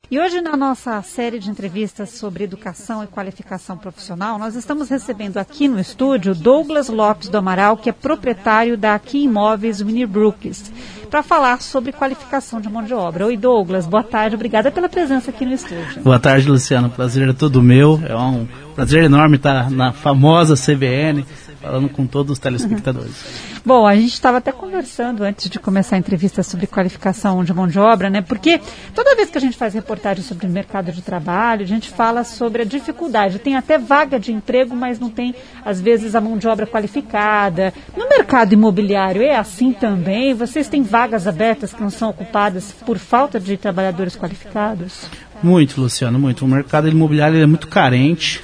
E hoje, na nossa série de entrevistas sobre educação e qualificação profissional, nós estamos recebendo aqui no estúdio Douglas Lopes do Amaral, que é proprietário da Aqui Imóveis Winnibrooks, para falar sobre qualificação de mão de obra. Oi, Douglas, boa tarde, obrigada pela presença aqui no estúdio. Boa tarde, Luciano, o prazer é todo meu, é um prazer enorme estar na famosa CBN, falando com todos os telespectadores. Bom, a gente estava até conversando antes de começar a entrevista sobre qualificação de mão de obra, né? Porque toda vez que a gente faz reportagem sobre o mercado de trabalho, a gente fala sobre a dificuldade. Tem até vaga de emprego, mas não tem, às vezes, a mão de obra qualificada. No mercado imobiliário é assim também? Vocês têm vagas abertas que não são ocupadas por falta de trabalhadores qualificados? Muito, Luciano, muito. O mercado imobiliário é muito carente.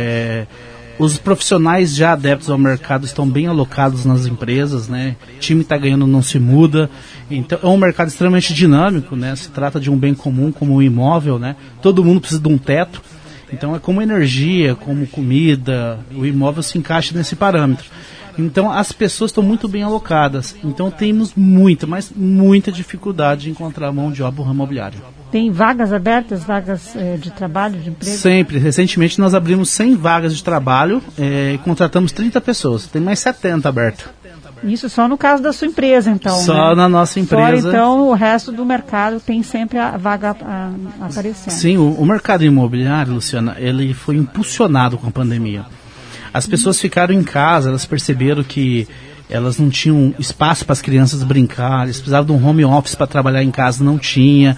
Os profissionais já adeptos ao mercado estão bem alocados nas empresas, né? O time está ganhando, não se muda. Então, é um mercado extremamente dinâmico, né? Se trata de um bem comum como um imóvel, né? Todo mundo precisa de um teto. Então, é como energia, como comida, o imóvel se encaixa nesse parâmetro. Então, as pessoas estão muito bem alocadas. Então, temos muita dificuldade de encontrar mão de obra no ramo imobiliário. Tem vagas abertas, vagas de trabalho, de emprego? Sempre. Recentemente nós abrimos 100 vagas de trabalho e contratamos 30 pessoas. Tem mais 70 abertas. Isso só no caso da sua empresa, então? Só, né? Na nossa empresa. Fora, então, o resto do mercado tem sempre a vaga aparecendo. Sim, o mercado imobiliário, Luciana, ele foi impulsionado com a pandemia. As pessoas ficaram em casa, elas perceberam que elas não tinham espaço para as crianças brincar, eles precisavam de um home office para trabalhar em casa, não tinha.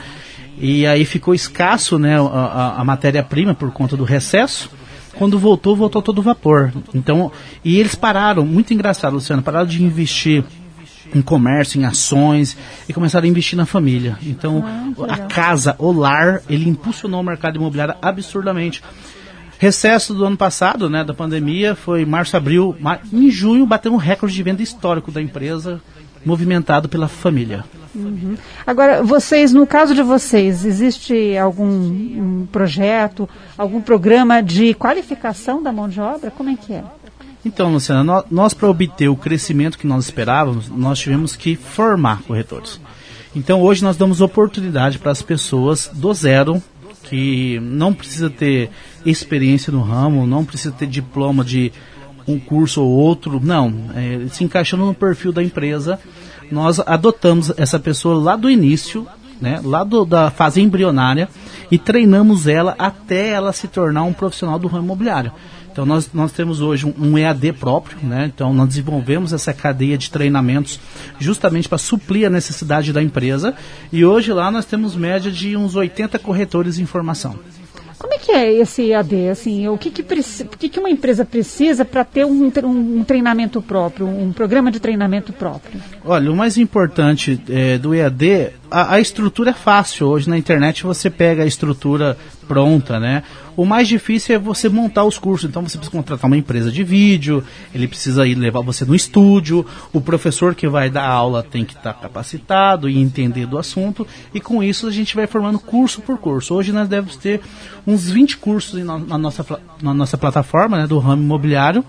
E aí ficou escasso, né, a matéria-prima por conta do recesso. Quando voltou todo vapor. Então, e eles pararam, muito engraçado, Luciano, pararam de investir em comércio, em ações, e começaram a investir na família. Então, a casa, o lar, ele impulsionou o mercado imobiliário absurdamente. Recesso do ano passado, né, da pandemia, foi março, abril, em junho bateu um recorde de venda histórico da empresa, movimentado pela família. Uhum. Agora, vocês, no caso de vocês, existe algum projeto, algum programa de qualificação da mão de obra? Como é que é? Então, Luciana, nós para obter o crescimento que nós esperávamos, nós tivemos que formar corretores. Então, hoje nós damos oportunidade para as pessoas do zero, que não precisa ter experiência no ramo, não precisa ter diploma de um curso ou outro, não, se encaixando no perfil da empresa. Nós adotamos essa pessoa lá do início, né, lá da fase embrionária, e treinamos ela até ela se tornar um profissional do ramo imobiliário. Então nós temos hoje um EAD próprio, né, então nós desenvolvemos essa cadeia de treinamentos justamente para suprir a necessidade da empresa, e hoje lá nós temos média de uns 80 corretores em formação. Como é que é esse EAD? Assim, o que uma empresa precisa para ter um treinamento próprio, um programa de treinamento próprio? Olha, o mais importante do EAD, a estrutura é fácil. Hoje na internet você pega a estrutura pronta, né? O mais difícil é você montar os cursos. Então você precisa contratar uma empresa de vídeo, ele precisa ir levar você no estúdio, o professor que vai dar aula tem que estar capacitado e entender do assunto, e com isso a gente vai formando curso por curso. Hoje nós devemos ter uns 20 cursos na nossa plataforma, né, do ramo imobiliário,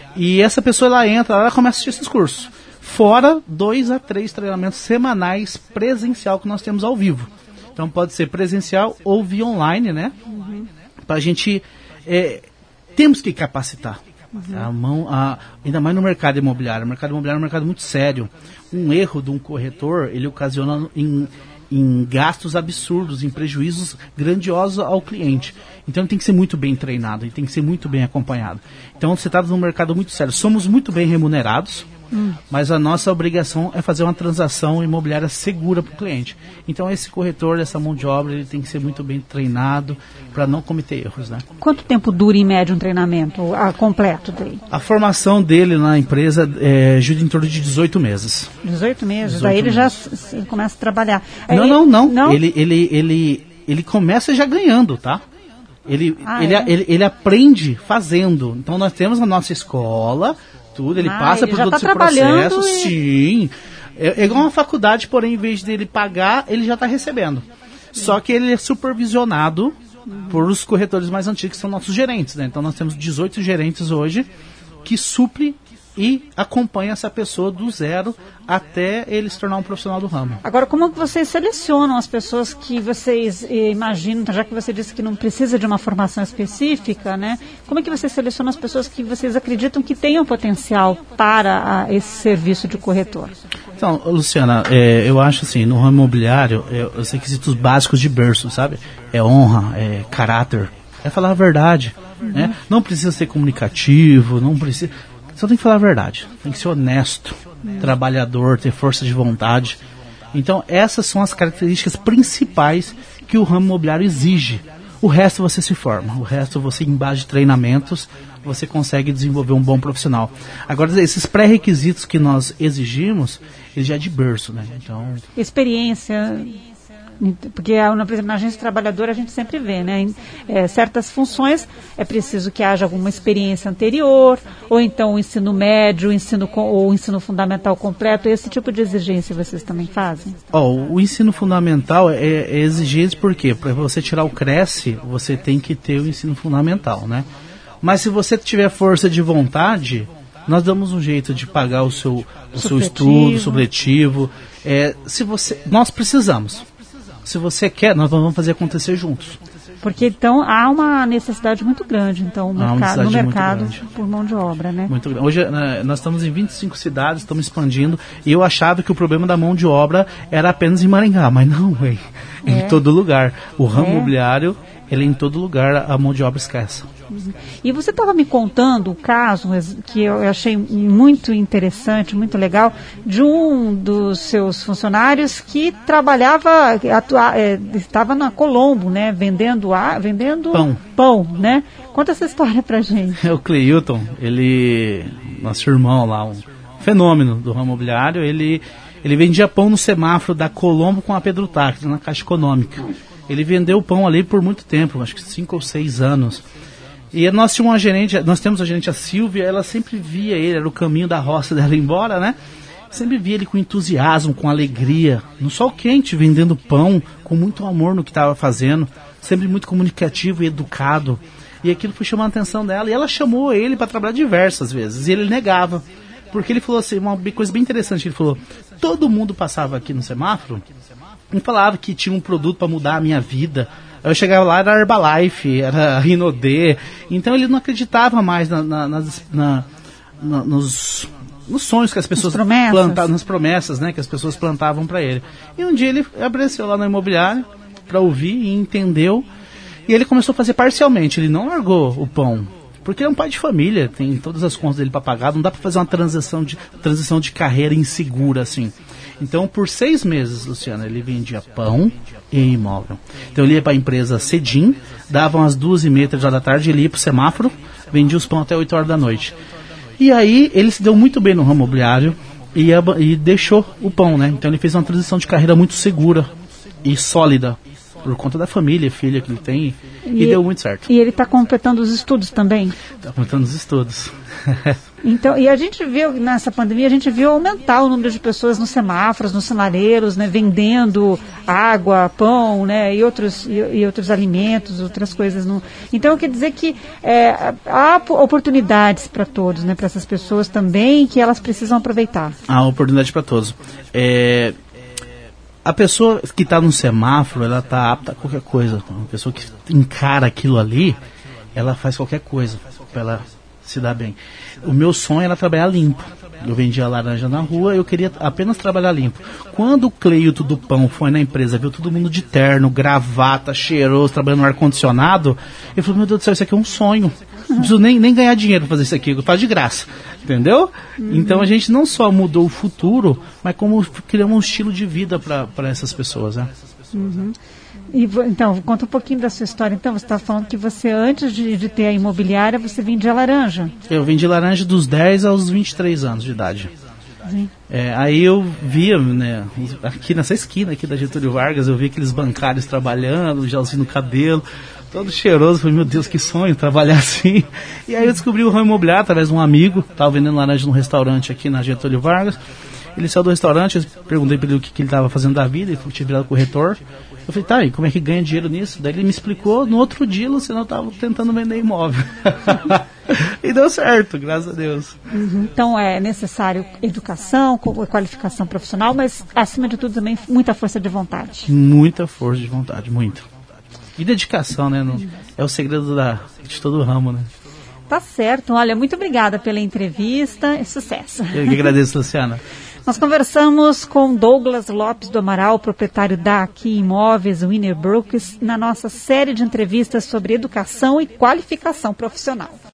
e essa pessoa ela começa a assistir esses cursos. Fora 2 a 3 treinamentos semanais presencial que nós temos ao vivo. Então pode ser presencial ou via online, né? Uhum. Para a gente temos que capacitar. Uhum. Ainda mais no mercado imobiliário. O mercado imobiliário é um mercado muito sério. Um erro de um corretor, ele ocasiona em gastos absurdos, em prejuízos grandiosos ao cliente. Então ele tem que ser muito bem treinado, ele tem que ser muito bem acompanhado. Então você está num mercado muito sério. Somos muito bem remunerados, mas a nossa obrigação é fazer uma transação imobiliária segura para o cliente. Então esse corretor, essa mão de obra, ele tem que ser muito bem treinado para não cometer erros, né? Quanto tempo dura em média um treinamento completo dele? A formação dele na empresa gira em torno de 18 meses. 18 meses? Aí ele já começa a trabalhar. Aí Não. Ele começa já ganhando, tá? Ele aprende fazendo. Então nós temos a nossa escola, tudo, ele passa por todo esse processo, sim. É igual uma faculdade, porém, em vez dele pagar, ele já está recebendo. Só que ele é supervisionado por os corretores mais antigos, que são nossos gerentes, né? Então nós temos 18 gerentes hoje que suplem e acompanha essa pessoa do zero até ele se tornar um profissional do ramo. Agora, como que vocês selecionam as pessoas que vocês imaginam, já que você disse que não precisa de uma formação específica, né? Como é que vocês selecionam as pessoas que vocês acreditam que tenham potencial para esse serviço de corretor? Então, Luciana, eu acho assim, no ramo imobiliário, os requisitos básicos de berço, sabe? É honra, é caráter, é falar a verdade, né? Não precisa ser comunicativo, não precisa... Só tem que falar a verdade, tem que ser honesto, trabalhador, ter força de vontade. Então, essas são as características principais que o ramo imobiliário exige. O resto você se forma, o resto você, em base de treinamentos, você consegue desenvolver um bom profissional. Agora, esses pré-requisitos que nós exigimos, eles já é de berço, né? Então... Experiência... Porque, por exemplo, na agência trabalhadora a gente sempre vê, né? Certas funções é preciso que haja alguma experiência anterior, ou então o ensino médio, ou o ensino fundamental completo. Esse tipo de exigência vocês também fazem? O ensino fundamental é exigente porque para você tirar o Cresce, você tem que ter o ensino fundamental, né? Mas se você tiver força de vontade, nós damos um jeito de pagar o seu estudo supletivo. Nós precisamos. Se você quer, nós vamos fazer acontecer juntos. Porque então há uma necessidade muito grande no mercado por mão de obra, né? Muito grande. Hoje nós estamos em 25 cidades, estamos expandindo, e eu achava que o problema da mão de obra era apenas em Maringá, mas não, em todo lugar. O ramo imobiliário, ele é em todo lugar, a mão de obra escassa. E você estava me contando o caso que eu achei muito interessante, muito legal, de um dos seus funcionários que estava na Colombo, né, vendendo pão, né? Conta essa história pra gente. O Cleilton, nosso irmão lá, um fenômeno do ramo imobiliário, ele vendia pão no semáforo da Colombo com a Pedro Táxi, na Caixa Econômica. Ele vendeu pão ali por muito tempo, acho que 5 ou 6 anos. E nós temos a gerente, a Silvia, ela sempre via ele, era o caminho da roça dela embora, né? Sempre via ele com entusiasmo, com alegria, no sol quente, vendendo pão, com muito amor no que estava fazendo, sempre muito comunicativo e educado. E aquilo foi chamando a atenção dela, e ela chamou ele para trabalhar diversas vezes, e ele negava. Porque ele falou assim, uma coisa bem interessante, ele falou, todo mundo passava aqui no semáforo e falava que tinha um produto para mudar a minha vida. Eu chegava lá, era Herbalife, era Rinodê. Então ele não acreditava mais nos sonhos que as pessoas plantavam, nas promessas, né, que as pessoas plantavam para ele. E um dia ele apareceu lá no imobiliário para ouvir e entendeu. E ele começou a fazer parcialmente, ele não largou o pão. Porque ele é um pai de família, tem todas as contas dele para pagar, não dá para fazer uma transição de carreira insegura assim. Então, por 6 meses, Luciana, ele vendia pão e imóvel. Então, ele ia para a empresa cedinho, dava umas 2h30, 3 horas da tarde, ele ia para o semáforo, vendia os pão até 8 horas da noite. E aí, ele se deu muito bem no ramo imobiliário e deixou o pão, né? Então, ele fez uma transição de carreira muito segura e sólida, por conta da família, filha que ele tem, e deu muito certo. E ele está completando os estudos também? Está completando os estudos. Então, e a gente viu, nessa pandemia, aumentar o número de pessoas nos semáforos, nos sinaleiros, né, vendendo água, pão, né, e outros alimentos, outras coisas. Então, quer dizer que há oportunidades para todos, né, para essas pessoas também, que elas precisam aproveitar. Há oportunidade para todos. A pessoa que está no semáforo, ela está apta a qualquer coisa. Uma pessoa que encara aquilo ali, ela faz qualquer coisa para ela se dar bem. O meu sonho era trabalhar limpo. Eu vendia laranja na rua, eu queria apenas trabalhar limpo. Quando o Cleilton do pão foi na empresa, viu todo mundo de terno, gravata, cheiroso, trabalhando no ar-condicionado, ele falou, meu Deus do céu, isso aqui é um sonho. Não preciso nem ganhar dinheiro para fazer isso aqui, eu faço de graça. Entendeu? Então a gente não só mudou o futuro, mas como criamos um estilo de vida para essas pessoas, né? Uhum. Então, conta um pouquinho da sua história. Então, você está falando que você, antes de ter a imobiliária, você vendia laranja. Eu vendi laranja dos 10 aos 23 anos de idade. Sim. Aí eu via, né, aqui nessa esquina aqui da Getúlio Vargas, eu vi aqueles bancários trabalhando, gelzinho no cabelo, todo cheiroso. Falei, meu Deus, que sonho trabalhar assim. E aí eu descobri o ramo imobiliário através de um amigo, estava vendendo laranja num restaurante aqui na Getúlio Vargas. Ele saiu do restaurante, eu perguntei para ele o que ele estava fazendo da vida, ele falou que tinha virado corretor. Eu falei, tá, e como é que ganha dinheiro nisso? Daí ele me explicou, no outro dia, Luciano, eu estava tentando vender imóvel. E deu certo, graças a Deus. Então é necessário educação, qualificação profissional, mas acima de tudo também muita força de vontade. Muita força de vontade, muito. E dedicação, né? É o segredo de todo o ramo, né? Tá certo. Olha, muito obrigada pela entrevista e sucesso. Eu que agradeço, Luciana. Nós conversamos com Douglas Lopes do Amaral, proprietário da Aqui Imóveis, Winner Brooks, na nossa série de entrevistas sobre educação e qualificação profissional.